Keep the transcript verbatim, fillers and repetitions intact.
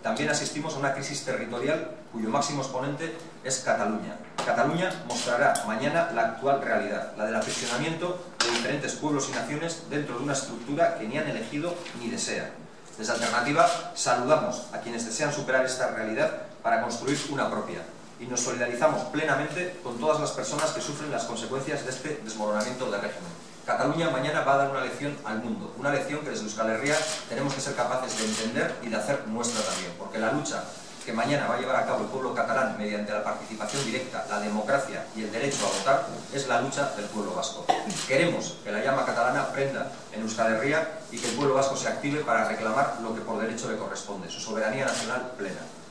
también asistimos a una crisis territorial cuyo máximo exponente es Cataluña. Cataluña mostrará mañana la actual realidad, la del aprisionamiento de diferentes pueblos y naciones dentro de una estructura que ni han elegido ni desean. Desde Alternativa saludamos a quienes desean superar esta realidad para construir una propia y nos solidarizamos plenamente con todas las personas que sufren las consecuencias de este desmoronamiento del régimen. Cataluña mañana va a dar una lección al mundo, una lección que desde Euskal Herria tenemos que ser capaces de entender y de hacer nuestra también, porque la lucha que mañana va a llevar a cabo el pueblo catalán mediante la participación directa, la democracia y el derecho a votar es la lucha del pueblo vasco. Queremos que la llama catalana prenda en Euskal Herria y que el pueblo vasco se active para reclamar lo que por derecho le corresponde, su soberanía nacional plena.